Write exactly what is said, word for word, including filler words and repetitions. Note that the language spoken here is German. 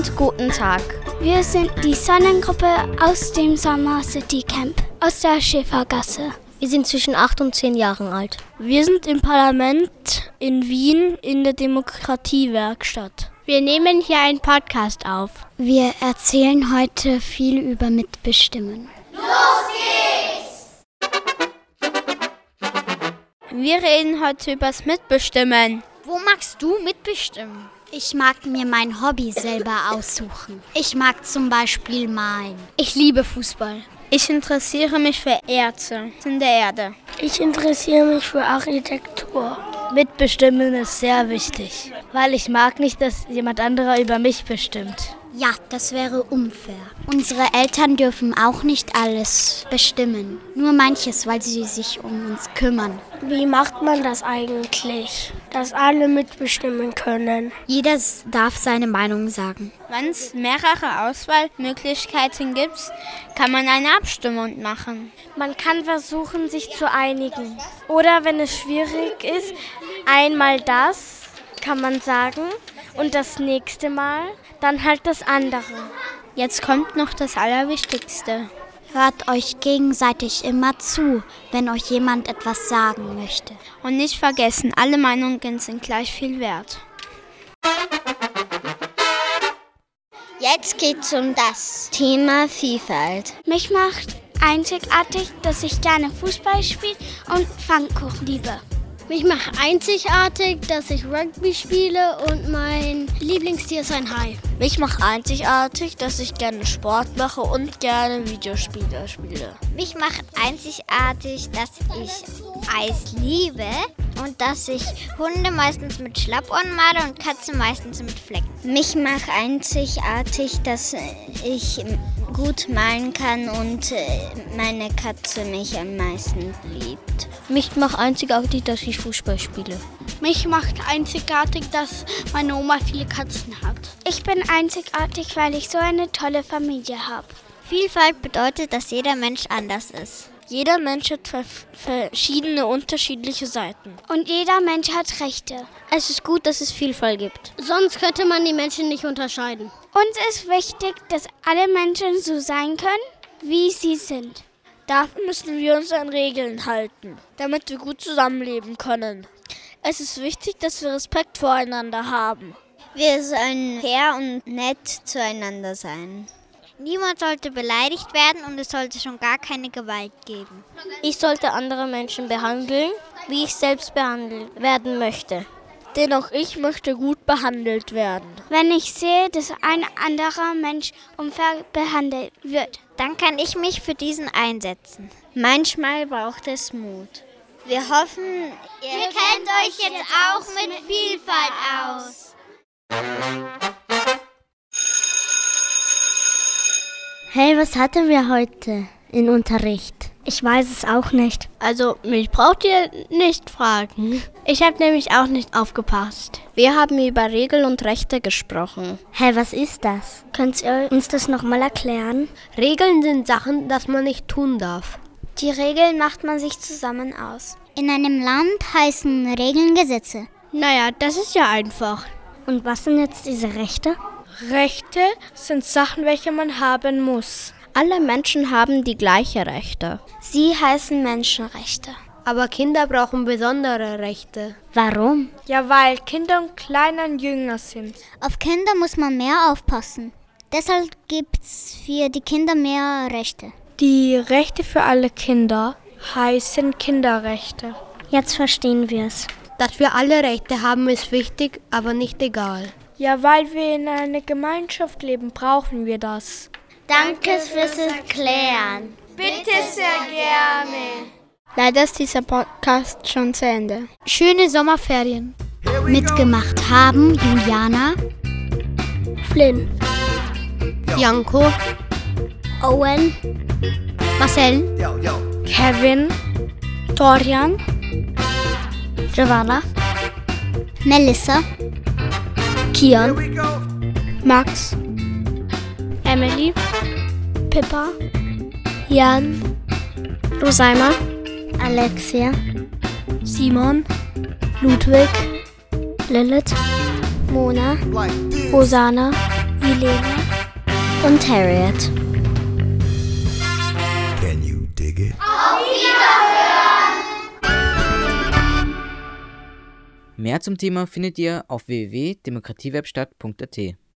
und guten Tag. Wir sind die Sonnengruppe aus dem Summer City Camp aus der Schäfergasse. Wir sind zwischen acht und zehn Jahren alt. Wir sind im Parlament in Wien in der Demokratiewerkstatt. Wir nehmen hier einen Podcast auf. Wir erzählen heute viel über Mitbestimmen. Los geht's! Wir reden heute übers Mitbestimmen. Wo magst du mitbestimmen? Ich mag mir mein Hobby selber aussuchen. Ich mag zum Beispiel malen. Ich liebe Fußball. Ich interessiere mich für Erze in der Erde. Ich interessiere mich für Architektur. Mitbestimmen ist sehr wichtig, weil ich mag nicht, dass jemand anderer über mich bestimmt. Ja, das wäre unfair. Unsere Eltern dürfen auch nicht alles bestimmen. Nur manches, weil sie sich um uns kümmern. Wie macht man das eigentlich, dass alle mitbestimmen können? Jeder darf seine Meinung sagen. Wenn es mehrere Auswahlmöglichkeiten gibt, kann man eine Abstimmung machen. Man kann versuchen, sich zu einigen. Oder wenn es schwierig ist, einmal das, kann man sagen, und das nächste Mal dann halt das andere. Jetzt kommt noch das Allerwichtigste. Hört euch gegenseitig immer zu, wenn euch jemand etwas sagen möchte. Und nicht vergessen, alle Meinungen sind gleich viel wert. Jetzt geht's um das Thema Vielfalt. Mich macht einzigartig, dass ich gerne Fußball spiele und Pfannkuchen liebe. Mich macht einzigartig, dass ich Rugby spiele und mein Lieblingstier ist ein Hai. Mich macht einzigartig, dass ich gerne Sport mache und gerne Videospiele spiele. Mich macht einzigartig, dass ich Eis liebe und dass ich Hunde meistens mit Schlappohren male und Katzen meistens mit Flecken. Mich macht einzigartig, dass ich gut malen kann und meine Katze mich am meisten liebt. Mich macht einzigartig, dass ich Fußball spiele. Mich macht einzigartig, dass meine Oma viele Katzen hat. Ich bin einzigartig, weil ich so eine tolle Familie habe. Vielfalt bedeutet, dass jeder Mensch anders ist. Jeder Mensch hat verschiedene, unterschiedliche Seiten. Und jeder Mensch hat Rechte. Es ist gut, dass es Vielfalt gibt. Sonst könnte man die Menschen nicht unterscheiden. Uns ist wichtig, dass alle Menschen so sein können, wie sie sind. Dafür müssen wir uns an Regeln halten, damit wir gut zusammenleben können. Es ist wichtig, dass wir Respekt voreinander haben. Wir sollen fair und nett zueinander sein. Niemand sollte beleidigt werden und es sollte schon gar keine Gewalt geben. Ich sollte andere Menschen behandeln, wie ich selbst behandelt werden möchte. Denn auch ich möchte gut behandelt werden. Wenn ich sehe, dass ein anderer Mensch unfair behandelt wird, dann kann ich mich für diesen einsetzen. Manchmal braucht es Mut. Wir hoffen, ihr, ihr kennt euch jetzt auch mit Vielfalt aus. Hey, was hatten wir heute in Unterricht? Ich weiß es auch nicht. Also, mich braucht ihr nicht fragen. Ich habe nämlich auch nicht aufgepasst. Wir haben über Regeln und Rechte gesprochen. Hey, was ist das? Könnt ihr uns das nochmal erklären? Regeln sind Sachen, das man nicht tun darf. Die Regeln macht man sich zusammen aus. In einem Land heißen Regeln Gesetze. Naja, das ist ja einfach. Und was sind jetzt diese Rechte? Rechte sind Sachen, welche man haben muss. Alle Menschen haben die gleichen Rechte. Sie heißen Menschenrechte. Aber Kinder brauchen besondere Rechte. Warum? Ja, weil Kinder kleiner und jünger sind. Auf Kinder muss man mehr aufpassen. Deshalb gibt's für die Kinder mehr Rechte. Die Rechte für alle Kinder heißen Kinderrechte. Jetzt verstehen wir es. Dass wir alle Rechte haben, ist wichtig, aber nicht egal. Ja, weil wir in einer Gemeinschaft leben, brauchen wir das. Danke fürs Erklären. Bitte sehr gerne. Leider ist dieser Podcast schon zu Ende. Schöne Sommerferien. Mitgemacht haben Juliana, Flynn, Janko, Owen, Marcel, Kevin, Dorian, Giovanna, Melissa, Kian, Max, Emily, Pippa, Jan, Rosaima, Alexia, Simon, Ludwig, Lilith, Mona, Rosanna, Milena und Harriet. Can you dig it? Auf Wiederhören! Mehr zum Thema findet ihr auf w w w punkt demokratiewerkstatt punkt a t.